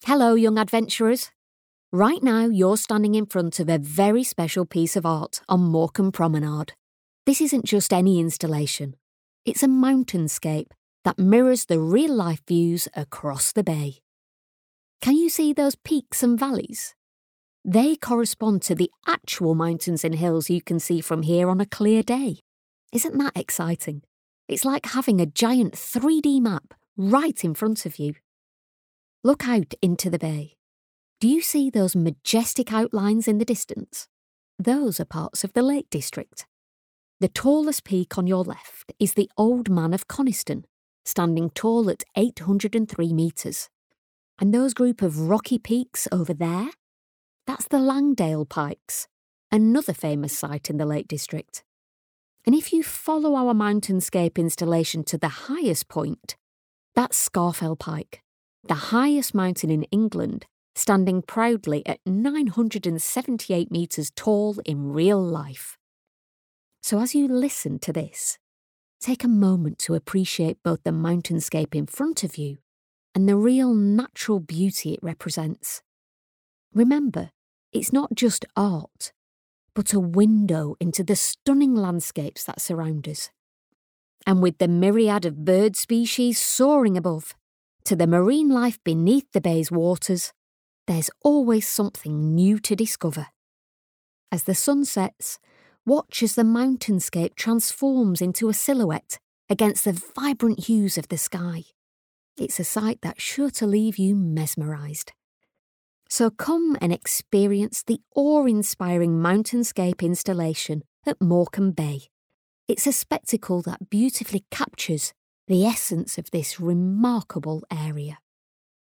Hello, young adventurers. Right now, you're standing in front of a very special piece of art on Morecambe Promenade. This isn't just any installation. It's a mountainscape that mirrors the real-life views across the bay. Can you see those peaks and valleys? They correspond to the actual mountains and hills you can see from here on a clear day. Isn't that exciting? It's like having a giant 3D map right in front of you. Look out into the bay. Do you see those majestic outlines in the distance? Those are parts of the Lake District. The tallest peak on your left is the Old Man of Coniston, standing tall at 803 metres. And those group of rocky peaks over there? That's the Langdale Pikes, another famous site in the Lake District. And if you follow our mountainscape installation to the highest point, that's Scafell Pike, the highest mountain in England, standing proudly at 978 metres tall in real life. So as you listen to this, take a moment to appreciate both the mountainscape in front of you and the real natural beauty it represents. Remember, it's not just art, but a window into the stunning landscapes that surround us. And with the myriad of bird species soaring above, to the marine life beneath the bay's waters, there's always something new to discover. As the sun sets, watch as the mountainscape transforms into a silhouette against the vibrant hues of the sky. It's a sight that's sure to leave you mesmerised. So come and experience the awe-inspiring mountainscape installation at Morecambe Bay. It's a spectacle that beautifully captures the essence of this remarkable area.